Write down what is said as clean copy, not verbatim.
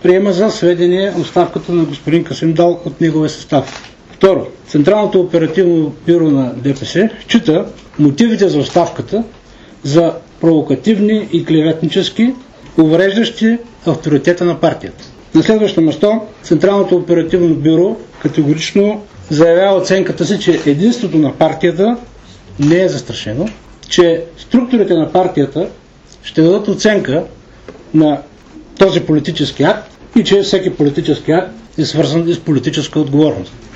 приема за сведение оставката на господин Касим Дал от неговия състав. Второ, Централното оперативно бюро на ДПС счита мотивите за оставката за провокативни и клеветнически, увреждащи авторитета на партията. На следващо място, Централното оперативно бюро категорично заявява оценката си, че единството на партията не е застрашено, че структурите на партията ще дадат оценка на този политически акт и че всеки политически акт е свързан с политическа отговорност.